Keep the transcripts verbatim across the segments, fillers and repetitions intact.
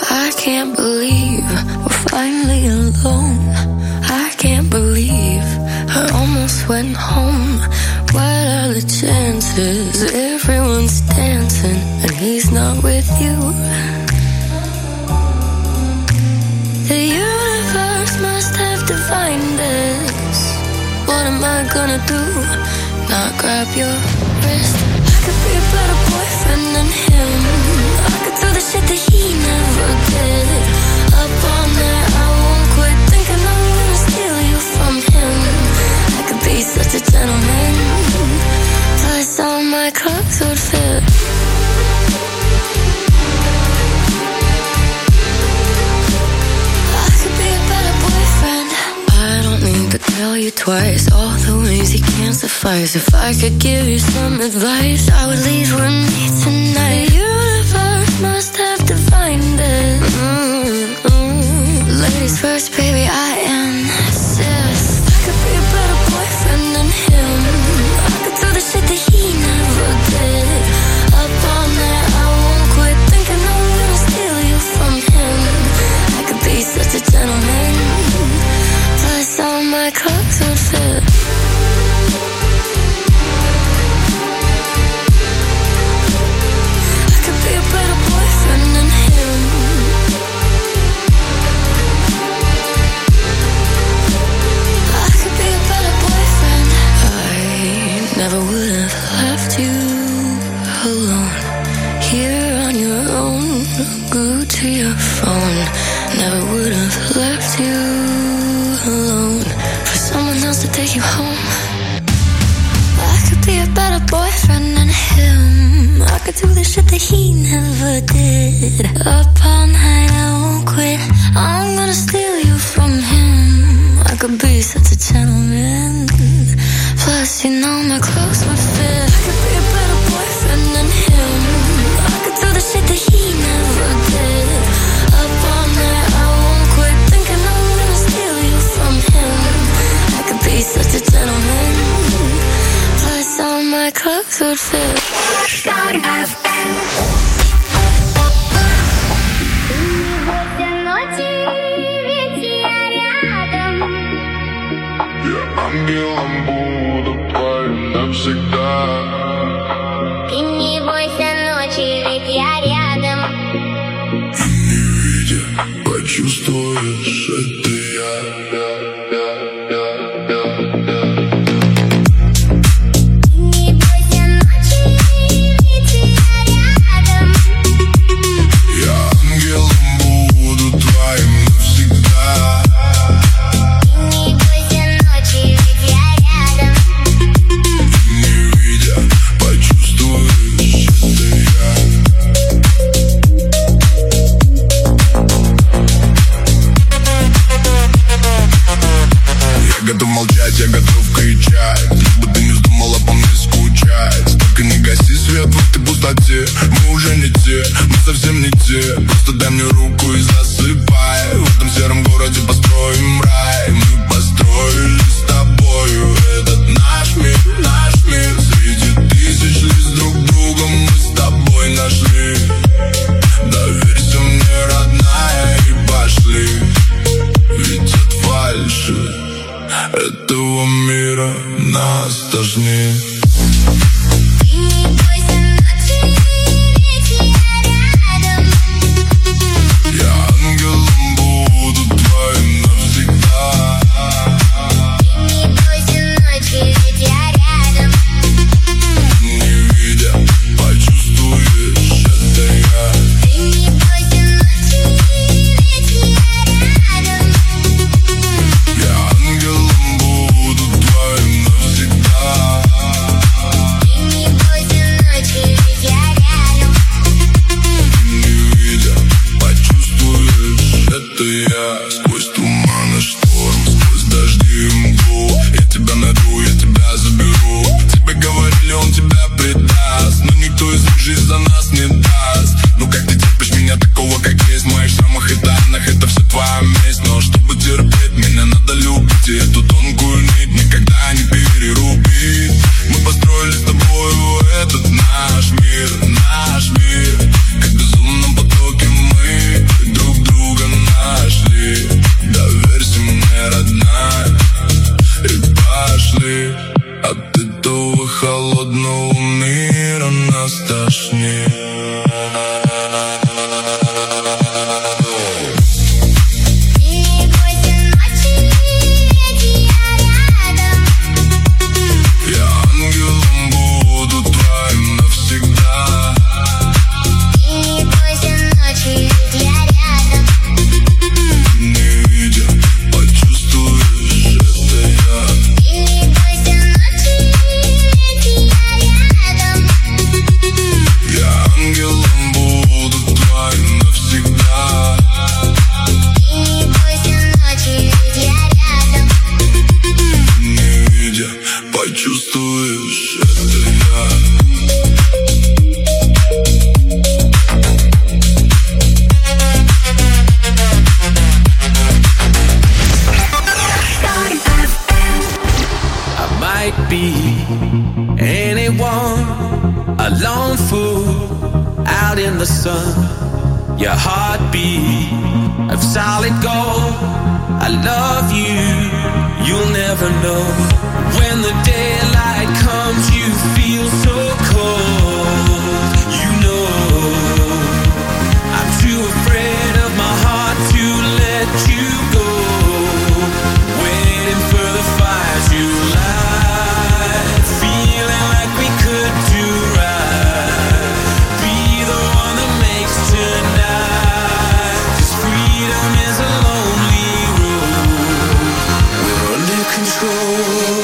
I can't believe we're finally alone. I can't believe I almost went home. What are the chances? Everyone's dancing and he's not with you. The universe must have defined us. What am I gonna do? Not grab your wrist. I could be a better boyfriend than him. I could do the shit that he never did. Up all night, I won't quit thinking I'm gonna steal you from him. I could be such a gentleman. Plus all my clothes would fit. I could be a better boyfriend. I don't need to tell you twice all the ways he can't suffice. If I could give you some advice, I would leave with me tonight. The universe must have defined it. Mm-hmm. Ladies first, baby, I insist. I could be a better boyfriend than him. I could do the shit that he never did. Up all night, I won't quit thinking I'm gonna steal you from him. I could be such a gentleman. Plus all my clothes would fit. I could be a better boyfriend than him. I could be a better boyfriend. I never would have left you alone. Here on your own, glued to your phone. Never would have left you alone for someone else to take you home. I could be a better boyfriend than him. I could do the shit that he never did. Up all night, I won't quit. I'm gonna steal you from him. I could be such a gentleman. Plus, you know my clothes would fit. I could be a better boyfriend than him. I could do the shit that he never did. Up all night, I won't quit thinking I'm gonna steal you from him. I could be such a gentleman. Plus, all my clothes would fit. Star эф эм. Ангелом буду твоим навсегда. Ты не бойся ночи, ведь я рядом. Не видя, почувствуешь, это я, я, я, я, я, я. Не бойся ночи, ведь я рядом. Я ангелом буду твоим навсегда. Не бойся ночи, ведь я рядом. Не видя, почувствуешь, это я. Я готов молчать, я готов кричать, лишь бы ты не вздумала по мне скучать. Только не гаси свет в этой пустоте. Мы уже не те, мы совсем не те. Просто дай мне руку и засыпай. В этом сером городе построим рай. Мы построили с тобою этот наш мир, наш мир. Среди тысяч лиц друг друга мы с тобой нашли. Доверься мне, родная, и пошли. Ведь от фальши этого мира нас тошнит. Не бойся ночи, ведь я рядом. Я ангелом буду твоим навсегда. Не бойся ночи, ведь я рядом. Не видя, почувствуешь, это я. Не бойся ночи, ведь я рядом. Я ангелом буду твоим навсегда. Не бойся ночи, ведь я рядом. Не видя, почувствуешь, это я. Сквозь туман и шторм, сквозь дожди и мглу. Я тебя найду, я тебя заберу. Тебе говорили, он тебя предаст, но никто из них жизнь за нас не даст. Ну как ты терпишь меня такого, как есть? В моих шрамах и тайнах это все твоя месть. Но чтобы терпеть, меня надо любить. И эту тонкую нить никогда не перерубить. Мы построили с тобою этот наш мир, наш мир. Как в безумном потоке мы друг your heartbeat of solid gold. I love you, you'll never know. When the daylight comes, you feel so cold. You know, I'm too afraid of my heart to let you go. Waiting for the fire to light, feeling like we could do right. Be the one that makes tonight. 'Cause freedom is a lonely road. We're under control.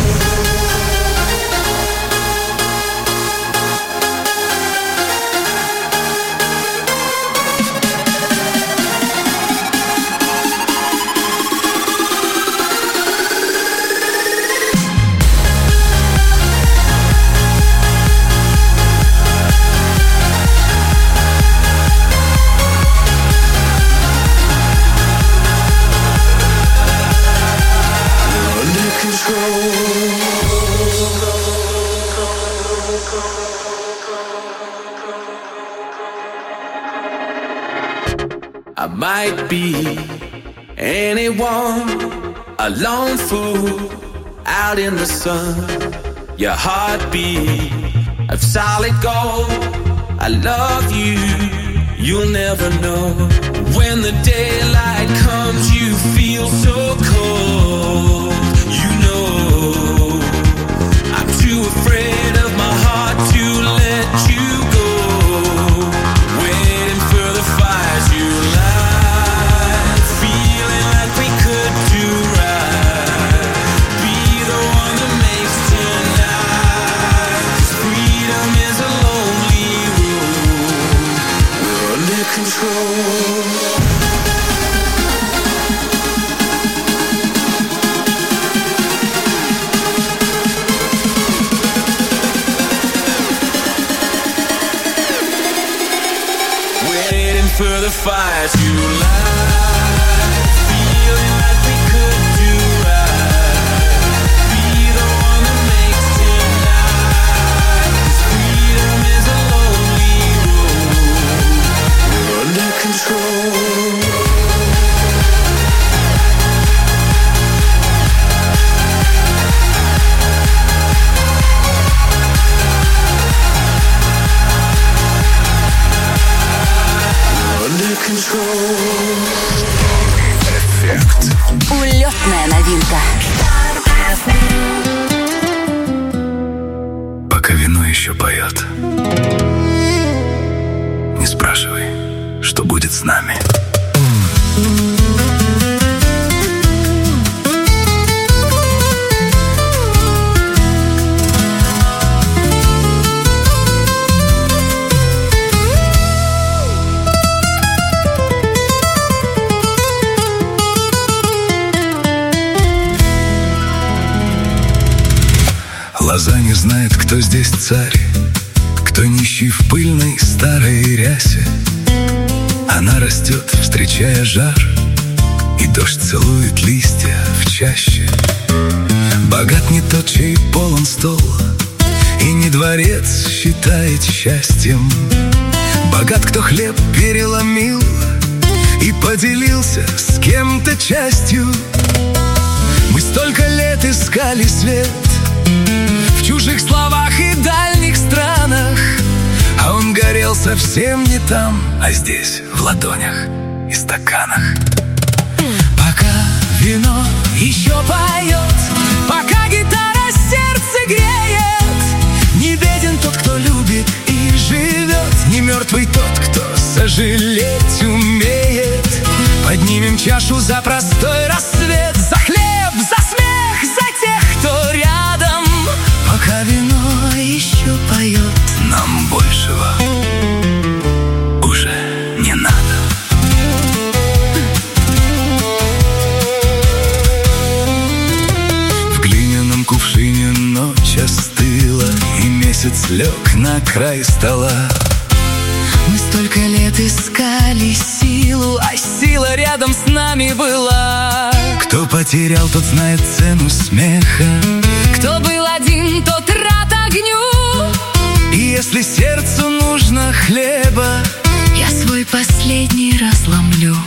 I might be anyone, a lone fool out in the sun. Your heartbeat of solid gold. I love you, you'll never know. When the daylight comes, you feel so cold. You know, I'm too afraid of my heart to let you go. Waiting for the fire to light, feeling like we could do right. Be the one that makes tonight. 'Cause freedom is a lonely road. We're under control. For the fire to light, feeling like we could do right. Be the one that makes tonight. 'Cause freedom is a lonely road. We're under control. Эффект. Улетная новинка. Пока вино еще поет, не спрашивай, что будет с нами. Лоза не знает, кто здесь царь, кто нищий в пыльной старой рясе. Она растет, встречая жар, и дождь целует листья в чаще. Богат не тот, чей полон стол, и не дворец считает счастьем. Богат, кто хлеб переломил и поделился с кем-то частью. Мы столько лет искали свет в чужих словах и дальних странах, а он горел совсем не там, а здесь, в ладонях и стаканах. Пока вино еще поет, пока гитара сердце греет, не беден тот, кто любит и живет, не мертвый тот, кто сожалеть умеет. Поднимем чашу за простой рассвет, за хлеб, за смех, за тех, кто рядом. Пока вино еще поет, нам большего уже не надо. В глиняном кувшине ночь остыла, и месяц лег на край стола. Мы столько лет искали силу, а сила рядом с нами была. Кто потерял, тот знает цену смеха. Кто был один, тот рад огню. И если сердцу нужно хлеба, я свой последний раз ломлю.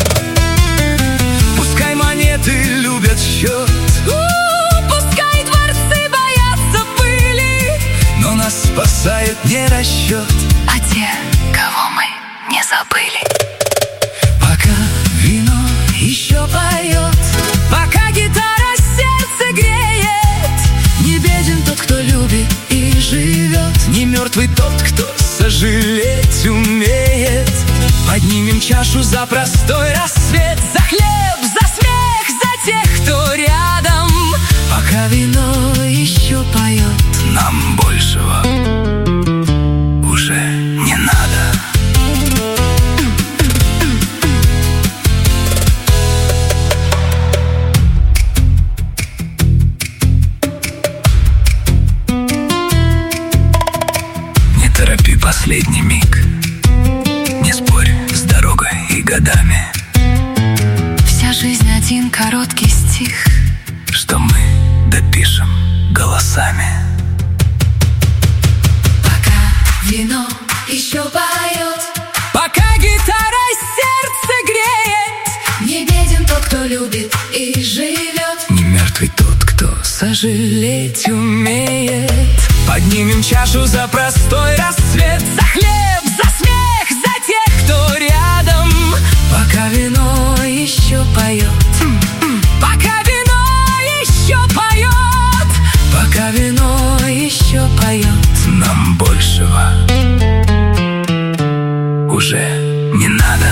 Пускай монеты любят счет, У, пускай дворцы боятся пыли, но нас спасает не расчет, а те, кого мы не забыли. пока вино Еще поет, пока гитара сердце греет. не беден тот, кто любит И живет, не мертвый тот, кто сожалеть умеет. Поднимем чашу за простой рассвет, за хлеб, за смех, за тех, кто рядом. пока вино Еще поет, нам большего уже не надо. Не торопи последний миг, не спорь с дорогой и годами, вся жизнь один короткий стих, что мы допишем голосами. пока вино еще поет, Пока гитара сердце греет, не беден тот, кто любит и живет. не мертвый тот, кто сожалеть умеет. Поднимем чашу за простой рассвет, За хлеб, за смех, за тех, кто рядом. пока вино Еще поет, пока вино еще поет, пока вино еще поет. нам большего уже не надо.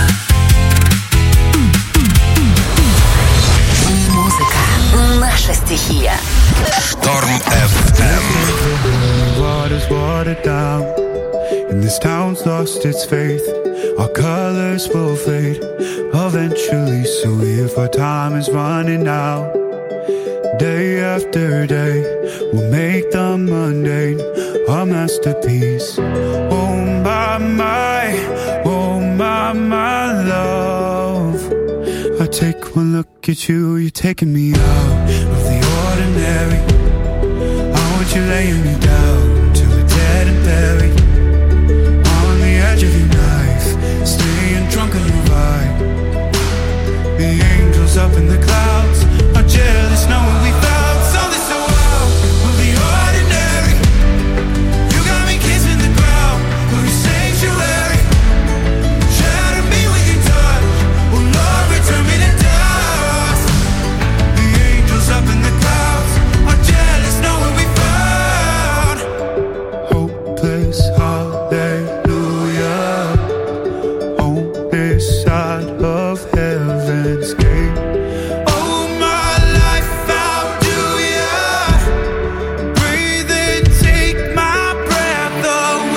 Музыка — наша стихия. Шторм эф эм. Water's watered down, and this town's lost its faith. Our colors will fade eventually. So if our time is running out, day after day, we'll make the mundane our masterpiece. Oh my, my, oh my, my love. I take one look at you, you're taking me out of the ordinary. I want you laying me down till we're dead and buried. On the edge of your knife, staying drunk on your vibe. The angels up in the clouds are jealous knowing we found something so out of the ordinary. You got me kissing the ground of your sanctuary. Shatter me with your touch, oh Lord, return me to dust. The angels up in the clouds are jealous knowing we found hopeless hallelujah on this side of heaven's gate. Oh, my life found you, yeah. Breathe and take my breath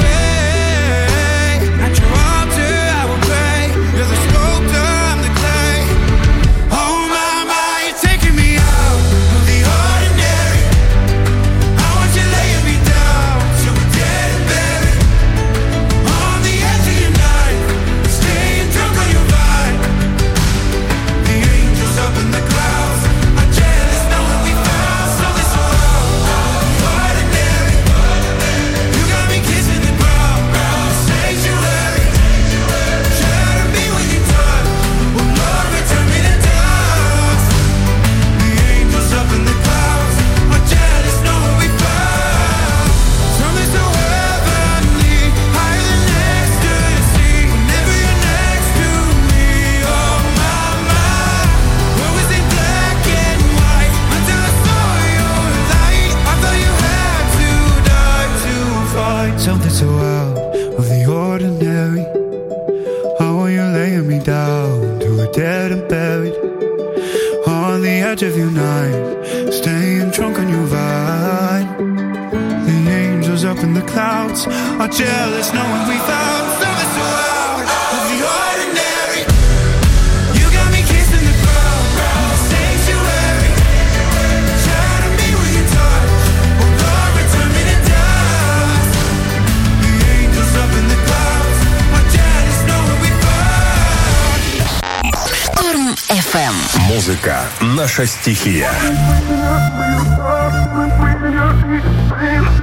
away. At your altar I will pray. You're the sculptor, I'm the clay. Oh my, my, you're taking me out of the ordinary. I want you laying me down till we're dead and buried. On the edge of your knife, staying drunk on your vibe. The angels up in the clouds are jealous knowing we found something so out of the ordinary. You got me kissing the ground of your sanctuary. Shatter me with your touch, oh Lord, return me to dust. The angels up in the clouds are jealous knowing we found something so heavenly, higher than ecstasy. Whenever you're next to me, oh my, my. Where was it black and white until I saw your light? I thought you had to die to fight something so out of the ordinary. How are you laying me down till we're dead and buried? On the edge of your night, staying drunk on your vine. The angels up in the clouds are jealous knowing we found something so out of the ordinary. You got me kissing the ground of the sanctuary. Shatter me with your touch, oh Lord, return me to dust. The angels up in the clouds are jealous knowing we found. Шторм эф эм. Музыка — наша стихия.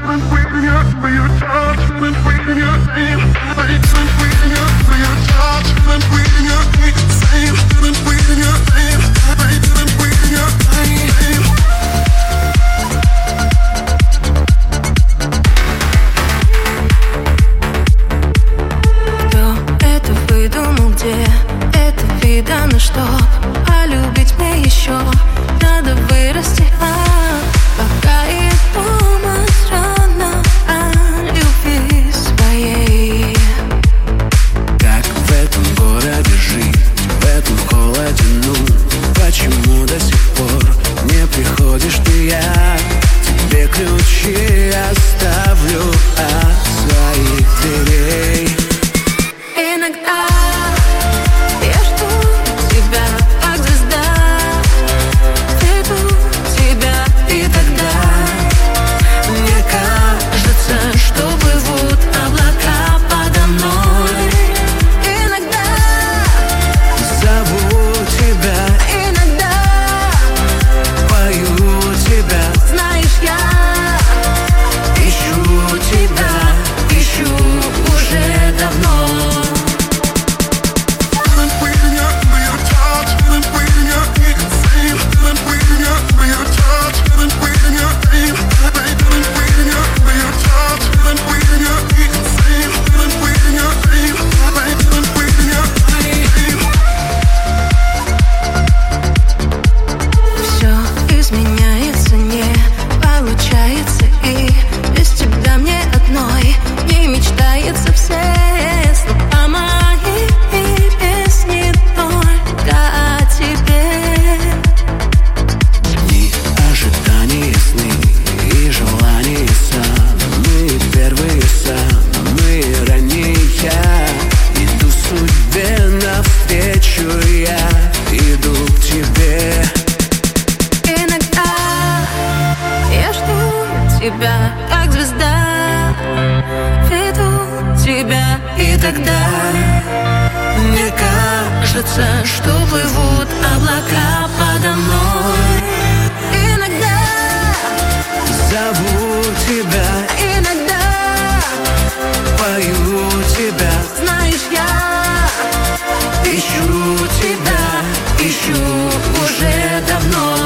For your touch, рано, чтоб полюбить мне еще надо вырасти, а пока иду мы странно о любви своей. Как в этом городе жить, в этом холоде, ну почему до сих пор не приходишь ты? Я тебе ключи оставлю от своих дверей. Иногда я жду тебя, как звезда, веду тебя, и тогда мне кажется, что плывут облака подо мной. Иногда зову тебя, иногда пою тебя. знаешь, я ищу тебя, ищу уже давно. Все изменяется, не получается, и без тебя мне одной не мечтается. Все слова мои и песни только о тебе. Дни ожидания, сны и желания, самые первые, самые ранние. Иду судьбе навстречу, я иду к тебе. Иногда я жду тебя, как звезда, веду тебя, и тогда мне кажется, что плывут облака подо мной. Иногда Зову тебя, иногда пою тебя. знаешь, я ищу тебя, ищу уже давно.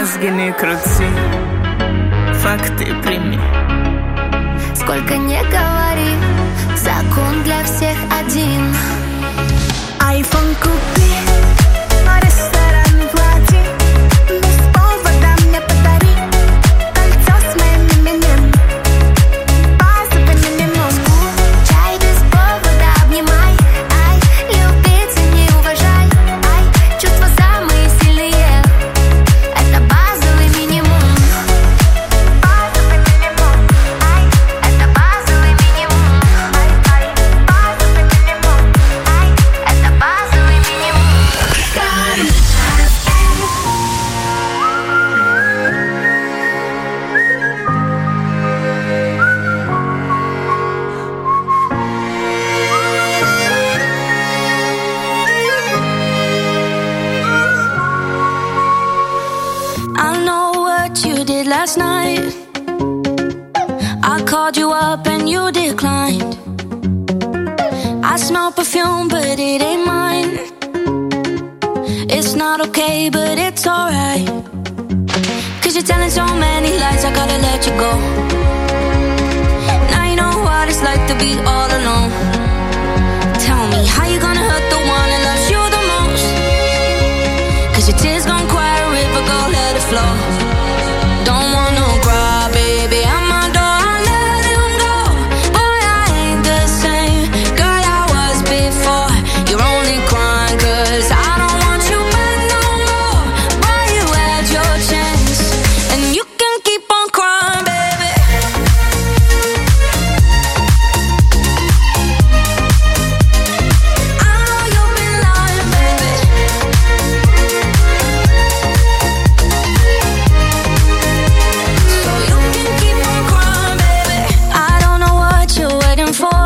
мозги не крути, факты прими. Сколько не говори, закон для всех один. Айфон купи, ресторан плати, без повода мне подари кольцо с моим именем, базовый минимум. Чай без повода обнимай, ай, любить и не уважай, ай, чувства самые сильные, это базовый минимум. Базовый минимум, ай, это базовый минимум, ай, ай, базовый минимум, ай, это базовый минимум. I know what you did last night. I called you up and you declined. I smell perfume, but it ain't mine. It's not okay, but it's alright. Cause you're telling so many lies, I gotta let you go. Now you know what it's like to be all alone. Tell me, how you gonna hurt the one that loves you the most? Cause your tears gon' quiet a river, go let it flow. Don't want no cry, baby, I'm my door, I let him go. Boy, I ain't the same girl I was before. You're only crying cause I don't want you back no more. Boy, you had your chance, and you can keep on crying, baby. I know you've been lying, baby. So you can keep on crying, baby. I don't know what you're waiting for.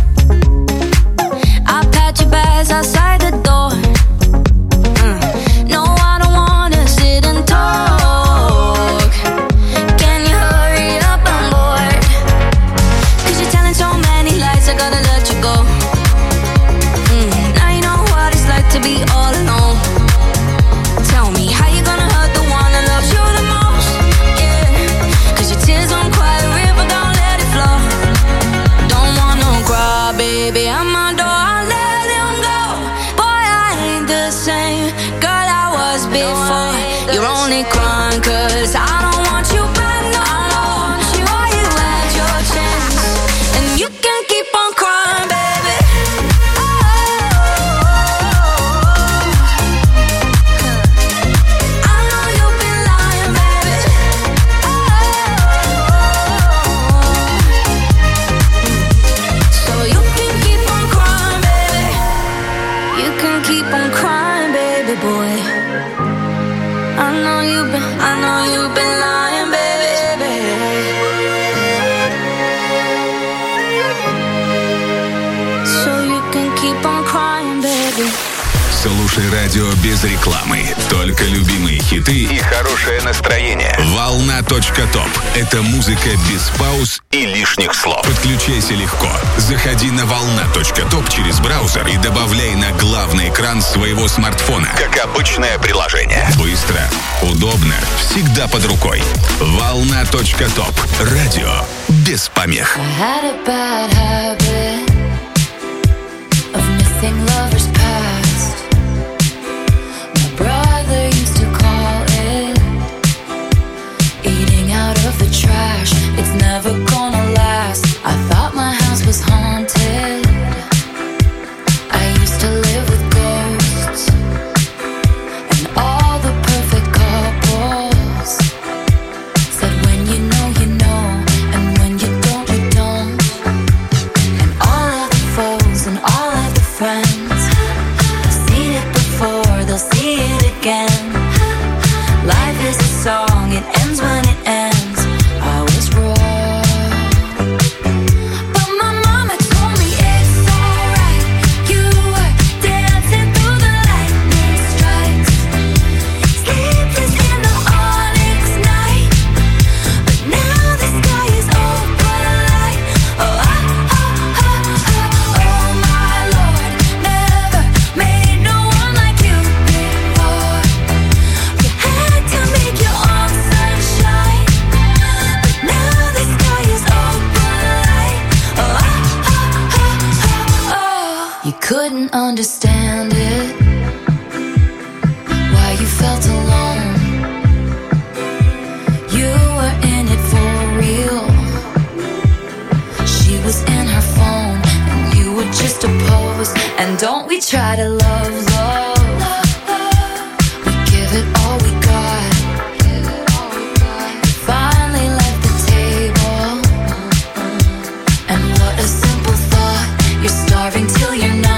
I pat your bags outside the door. Mm. No, I don't wanna sit and talk. Can you hurry up? I'm bored. Cause you're telling so many lies, I gotta let you go. Mm. Now you know what it's like to be all alone. Tell me, how you gonna hurt the one that loves you the most? Yeah. Cause your tears don't quiet a river, don't let it flow. Don't want no cry, baby, I'm my door, I let him go. Boy, I ain't the same girl I was before. You're only crying cause I don't want you back no more. Boy, you had your chance, and you can keep on crying, baby. I know you've been lying, baby. So you can keep on crying, baby. You can keep on crying, baby boy. I know you've been, I know you've been lying, baby. So you can keep on crying, baby. Слушай радио без рекламы. Только любимые хиты и хорошее настроение. Волна точка топ. Это музыка без пауз и лишних слов. Подключайся легко. Заходи на волна точка топ через браузер и добавляй на главный экран своего смартфона. Как обычное приложение. Быстро, удобно, всегда под рукой. волна точка топ. Радио без помех. I had a bad habit of missing lovers past. My brother used to call it eating out of the trash. It's never gonna last. I thought my house was haunted. I used to live with ghosts and all the perfect couples said when you know you know, and when you don't you don't. And all of the foes and all of the friends, I've seen it before, they'll see it again. Life is a song, it ends when it ends. I was wrong, but my mama told me it's alright. You were dancing through the lightning strikes, sleepless in the onyx night. But now the sky is open light. Oh, ah, ah, ah, ah. Oh my Lord, never made no one like you before. You had to make your own understand it. Why you felt alone. You were in it for real. She was in her phone and you were just a pose. And don't we try to love, love. We give it all we got. Finally left the table. And what a simple thought. You're starving till you're not.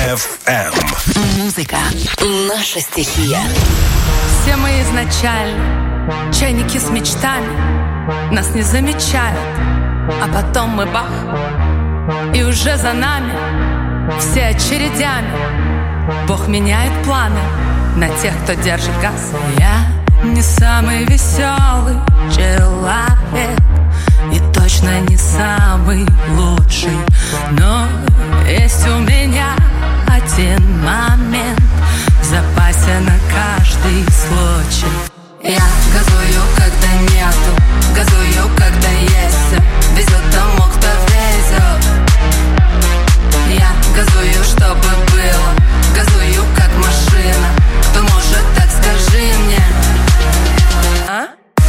эф эм. Музыка — наша стихия. Все мы изначально чайники с мечтами. Нас не замечают, а потом мы бах, и уже за нами все очередями. Бог меняет планы на тех, кто держит газ. Я не самый веселый человек и точно не самый лучший, но есть у меня один момент в запасе на каждый случай. Я газую, когда нету, газую, когда есть. Везет тому, кто везет. Я газую, чтобы было, газую, как машина. Кто может, так скажи мне. А?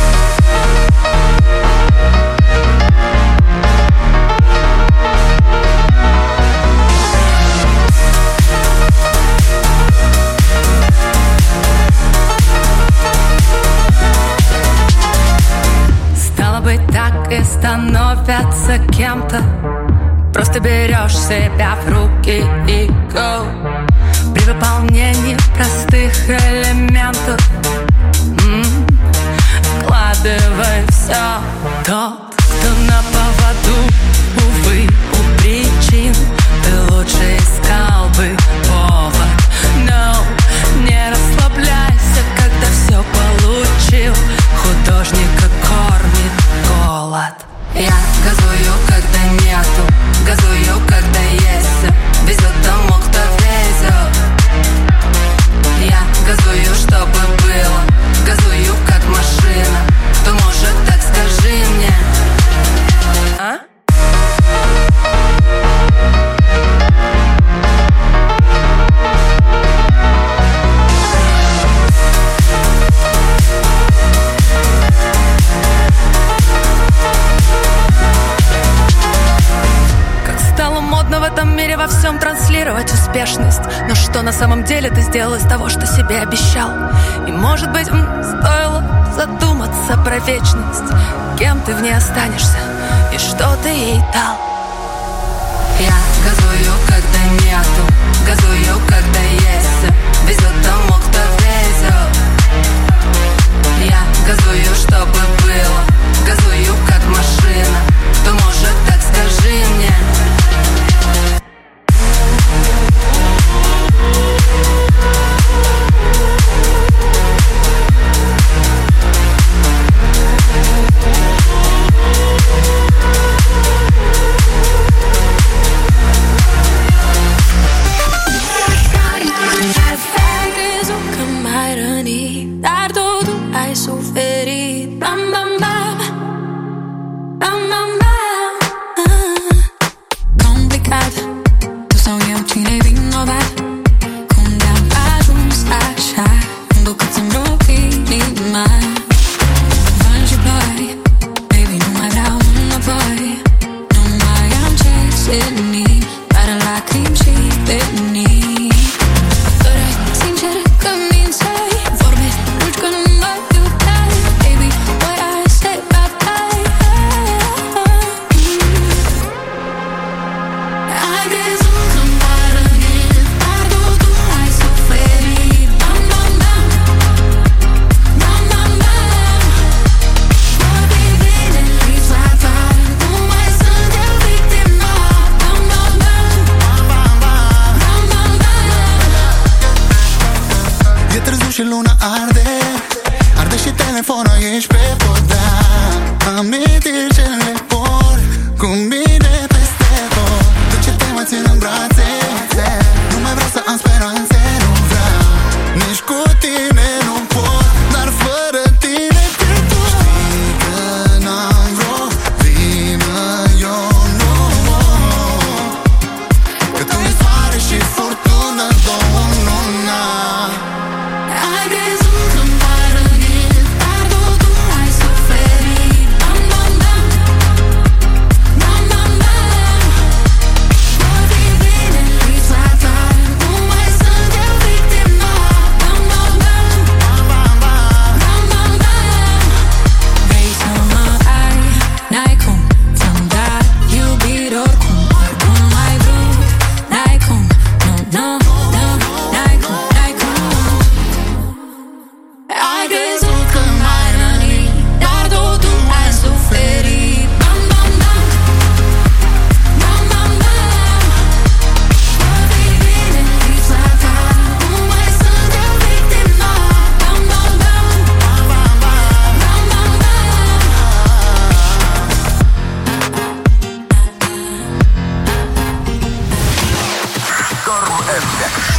Так и становятся кем-то. Просто берешь себя в руки и go. При выполнении простых элементов м-м, вкладывай все. Тот, кто на поводу, увы, у причин, ты лучше искал бы повод. Но не расслабляйся, когда все получил. Художника кормит голод. Я газую, когда нету, газую, когда есть. Везет тому, кто везет. Я газую, чтобы было, газую, как машина. Кто может, так скажи мне. А? В этом мире во всем транслировать успешность. Но что на самом деле ты сделал из того, что себе обещал? И может быть, м, стоило задуматься про вечность. Кем ты в ней останешься и что ты ей дал? Я газую, когда нету, газую, когда есть. Везет тому, кто везет. Я газую, чтобы было, газую, как машина. Кто может, так скажи мне. Bam bam bam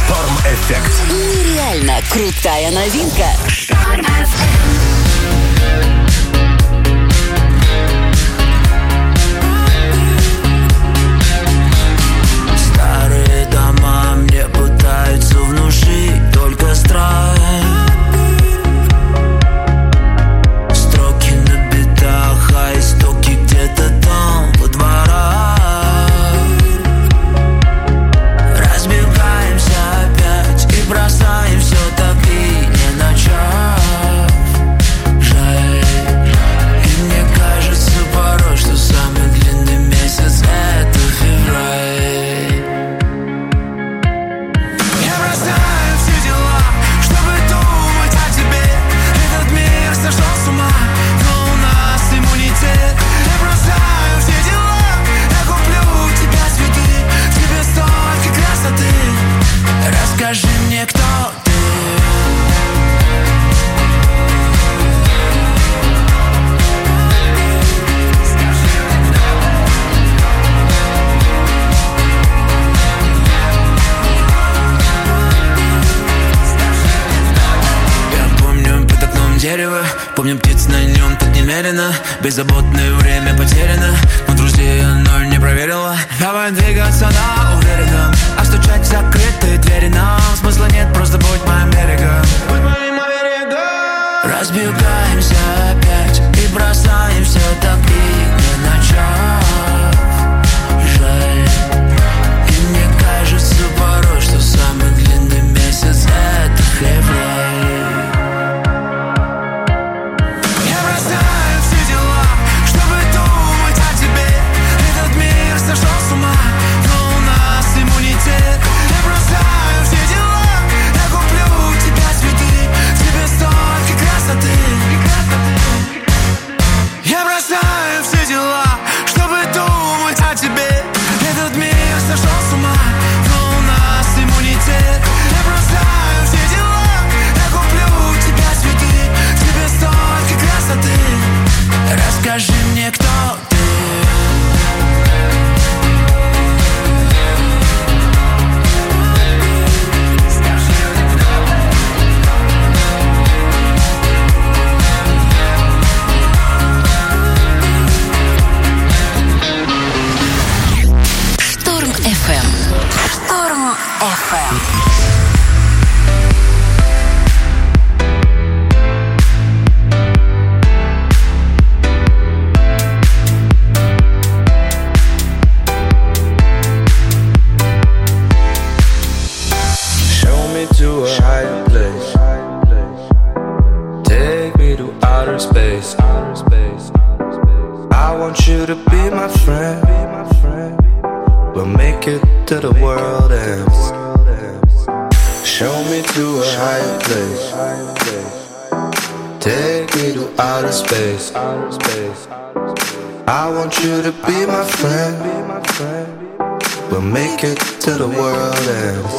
Шторм-эффект. Нереально крутая новинка. Старые дома мне пытаются внушить только страх. Строки на битах, а истоки где-то там во дворах. Разбегаемся опять и бросаем все так и не начав. Жаль, и мне кажется порой, что самый длинный месяц это февраль. Я бросаю все дела, чтобы думать о тебе. Этот мир сошел с ума, но у нас иммунитет. Я бросаю все дела, я куплю тебя цветы. В тебе столько красоты, расскажи мне, кто ты. Я помню под окном дерево, помню птиц на нем так немерено. Беззаботное время потеряно, но друзей оно не проверило. Давай двигаться на уверенном, а стучать в закрытые двери нам смысла нет, просто будь моим берегом. Будь моим берегом. Разбегаемся опять и бросаем все так и не начав. Жаль, и мне кажется порой, что самый длинный месяц это февраль. Я бросаю все дела, чтобы думать о тебе. Этот мир сошел с ума, но у нас иммунитет. Я бросаю все дела, я куплю тебя цветы. В тебе столько красоты. Я бросаю все дела, чтобы думать о тебе. Этот мир сошел с ума, но у нас иммунитет. Я бросаю все дела, я куплю тебя цветы. В тебе столько красоты, расскажи мне, кто ты. Шторм эф эм. Шторм эф эм. Show me to a higher place. Take me to outer space. I want you to be my friend. We'll make it to the world ends. Show me to a higher place. Take me to outer space. I want you to be my friend. We'll make it to the world ends.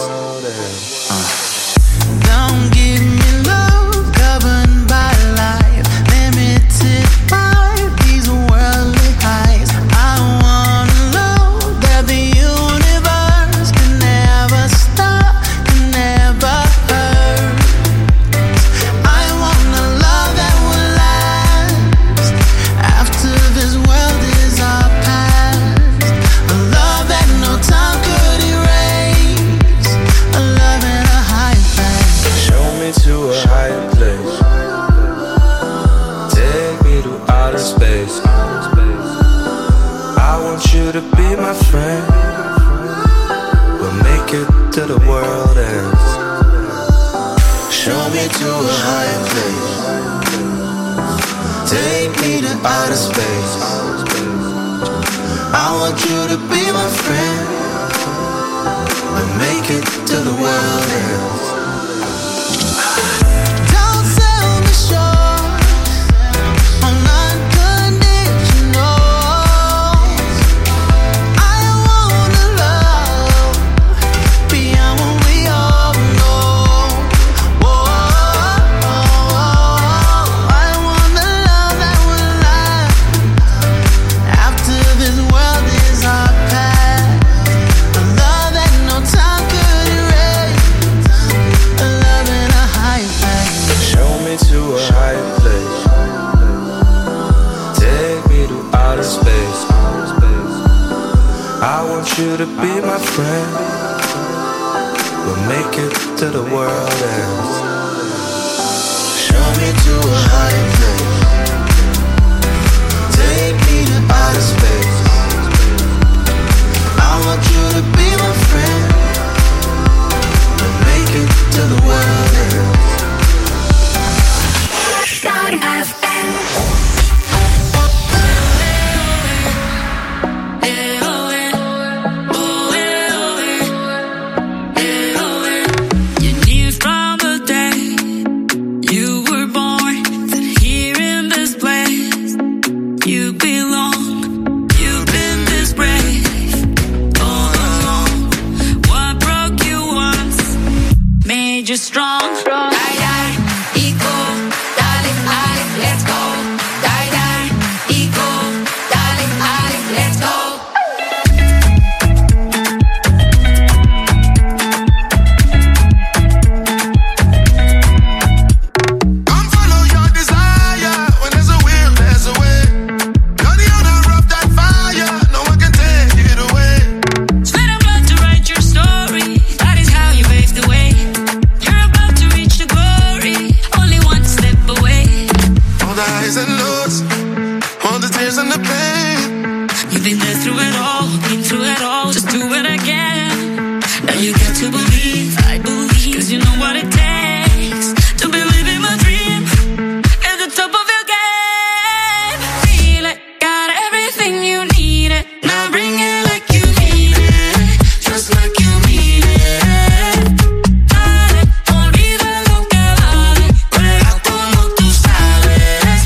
Don't give me love governed by life, limited by these worldly highs. I want a love that the universe can never stop, can never hurt. I want a love that will last after this world is our past. A love that no time could erase. A love in a high place. Show me to a higher place. Take me to outer space. I want you to be my friend. We'll make it to the world ends. Show me to a higher place. Take me to outer space. I want you to be my friend. We'll make it to the world ends. Don't sell me short on unconditional. I wanna love beyond what we all know. Whoa, I wanna love that will last after this world is our past. A love that no time could erase. want you to be my friend. We'll make it to the world ends. Show me to a hiding place. Take me to outer space. I want you to be my friend. We'll make it to the world ends. Star F M. Just strong, strong. Die, die, ego, darling, Ali, let's go. Die, die, ego, darling, Ali, let's go. Come follow your desire. When there's a will, there's a way. You're the owner of that fire. No one can take it away. Sweat and blood to write your story. That is how you pave the way. Highs and lows, all the tears and the pain. You've been there through it all, been through it all, just do it again. Now you got to believe, I believe, cause you know what it takes to believe in my dream. At the top of your game, feel it, got everything you need it. Now bring it like you mean it, just like you mean it. Dale, olvida lo que vale, juega como tú sabes.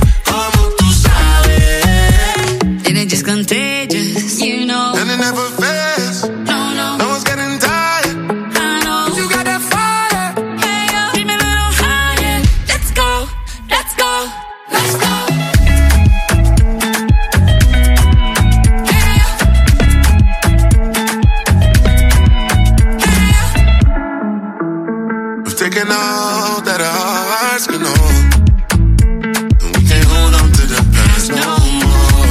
Just contagious, you know. And it never fails. No, no. No one's getting tired. I know. You got that fire. Hey, yo, keep me a little higher. Let's go, let's go, let's go. Hey, yo. Hey, yo. We've taken all that our hearts can hold. And we can't hold on to the past no more.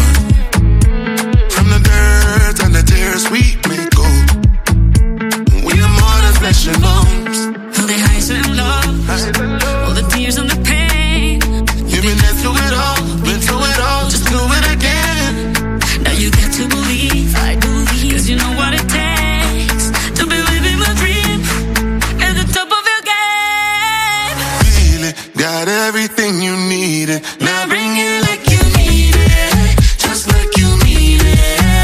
We may go. We are more than flesh and bones. All the highs and lows, all the tears and the pain. You've been there through it all, been through it all, just do it again. Now you got to believe, I believe, cause you know what it takes to believe in my dream. At the top of your game, feel it, got everything you needed. Now bring it like you need it, just like you mean it.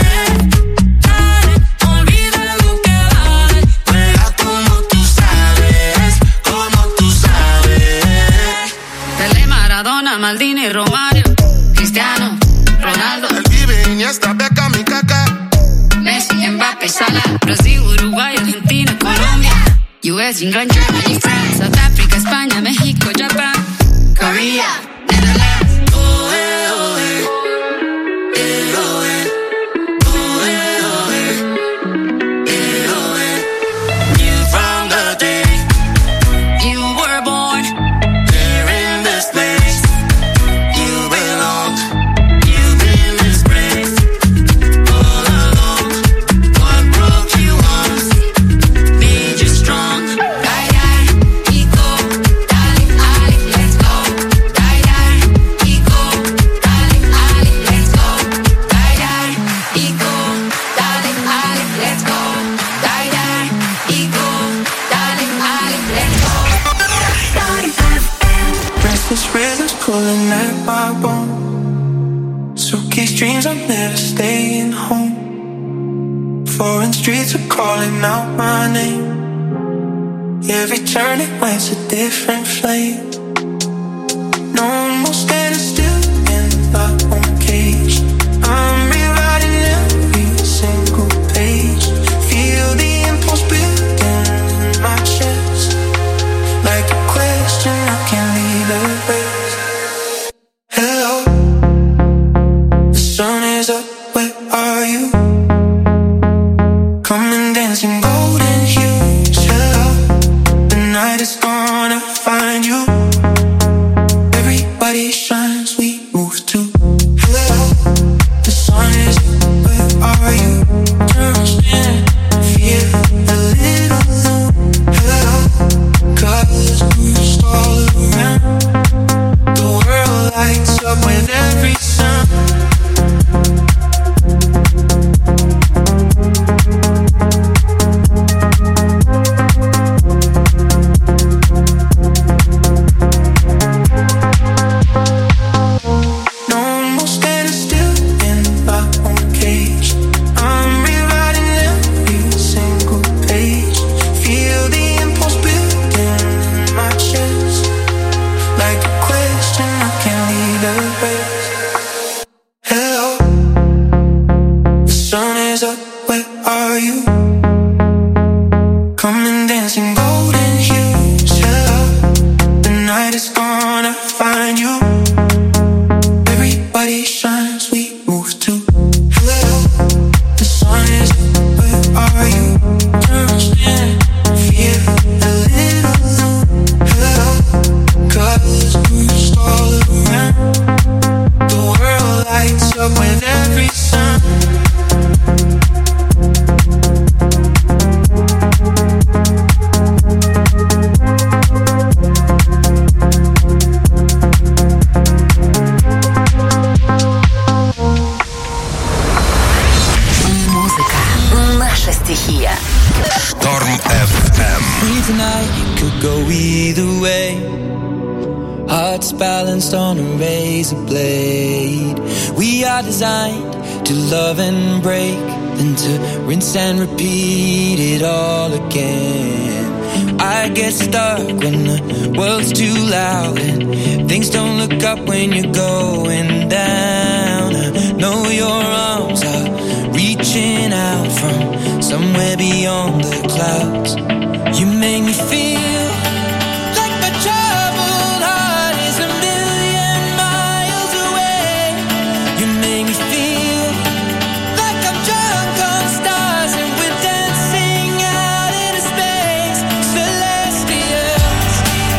Maldini, Romario, Cristiano, Ronaldo, El Pibe, Iniesta, Beckham y Kaká, Messi, Mbappé, Salah, Brasil, Uruguay, Argentina, Colombia, U S, England, Germany, France, South Africa, España, México, Japan, Korea, Netherlands. Oh, eh, oh, eh. Eh, oh, eh. Oh, eh, oh, eh. Eh, oh, eh. Knew from the day you were born here in this place. Pulling at my bone. Suitcase dreams, I'm never staying home. Foreign streets are calling out my name. Every turn it went's a different flame. No more standing still in my own cage. I'm rewriting every single page. Feel the impulse building in my chest, like a question I can't leave erase. Hello, the sun is up, where are you? Come and dance in golden hues. Hello, the night is gonna find you. Everybody shines, we move too. Hello, the sun is up, where are you? Girls are you? Come and dance in golden hues. Hello, the night is gonna find you. Everybody shines, we move to. Hello, the sun is up, where are you? Understand, feel a little low. Hello, colors burst all around. The world lights up with every sound. Стихия. Шторм эф эм. Tonight it could go either way. Hearts balanced on a razor blade. We are designed to love and break, then to rinse and repeat it all again. I get stuck when the world's too loud and things don't look up when you're going down. I know your arms are reaching out from somewhere beyond the clouds. You make me feel like my troubled heart is a million miles away. You make me feel like I'm drunk on stars and we're dancing out into space. Celestials.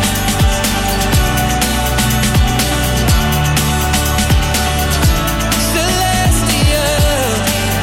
Celestials.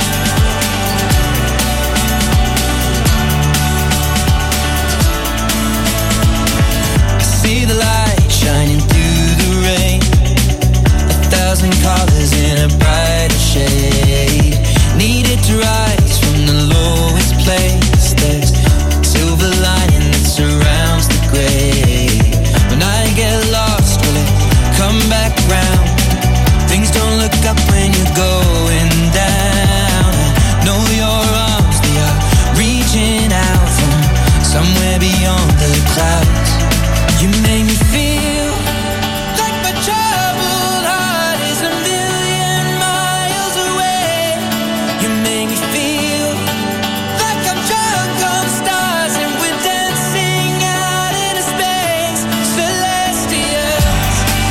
See the light shining through the rain. A thousand colors in a brighter shade. Needed to rise from the lowest place. There's silver lining that surrounds the gray. When I get lost, will it come back round? Things don't look up when you're going down. I know your arms, they are reaching out from somewhere beyond the clouds. You make me feel like my troubled heart is a million miles away. You make me feel like I'm drunk on stars and we're dancing out into space. Celestials.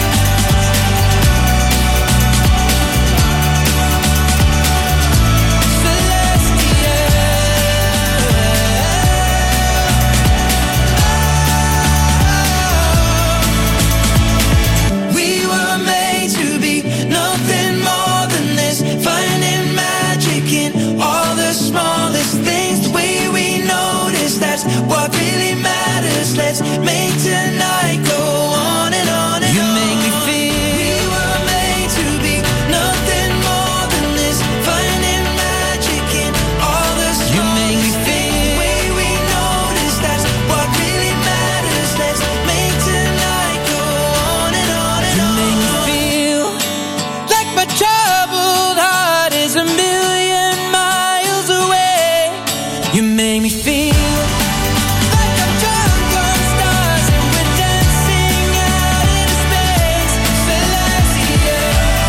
We were made to be nothing more than this. Finding magic in all the smallest things. The way we notice, that's what really matters. Let's make tonight go on and on and on. You make me feel we were made to be nothing more than this. Finding magic in all the smallest. You make me feel the way we notice, that's what really matters. Let's make tonight go on and on and on. You make me feel like my troubled heart is a million miles away. You make me feel like I'm drunk on stars and we're dancing out into space. Celestial.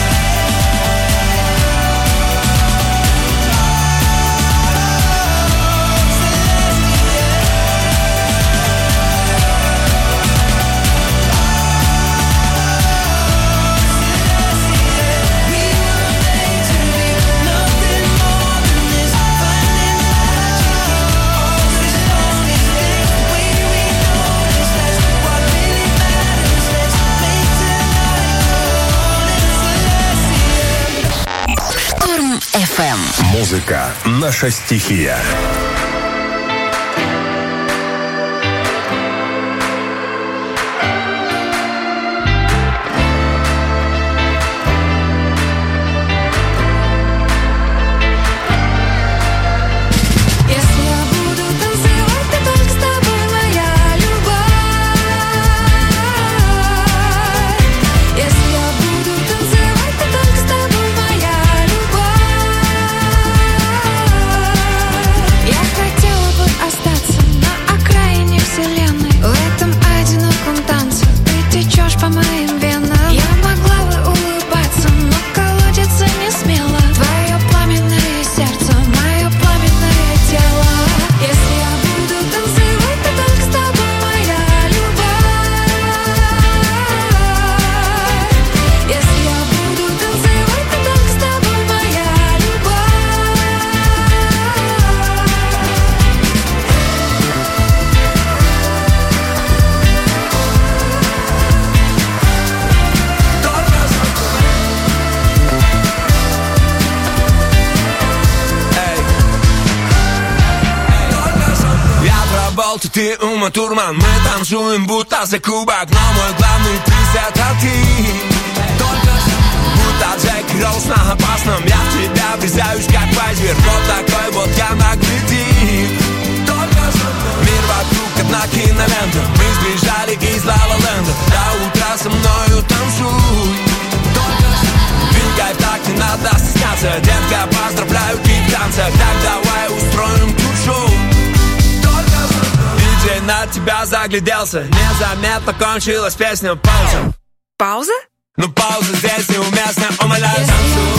We were made to be nothing more than this. Finding magic in all the smallest things. The way we notice, that's what really matters. Let's make tonight go on and on. Celestial. Шторм эф эм. Музыка — наша стихия. Если я буду танцевать, то только с тобой, моя любовь. Если я буду танцевать, то только с тобой, моя любовь. Я Ялта, ты Ума Турман. Мы танцуем будто за кубок, но мой главный приз это ты. Только будто Джеки Роуз на опасном. Я в тебя врезаюсь как вайзвер. Вот такой вот я магнетик. Только мир вокруг одна кинолента. Мы сбежали из Ла-Ла-Ленда. До утра со мною танцуй. Только двигай так, не надо стесняться. Детка, поздравляю, ты в танцах. Так давай устроим тут-шоу. Диджей на тебя загляделся. Незаметно кончилась песня. Пауза. Пауза? Ну пауза здесь неуместна. Умоляю, танцуй.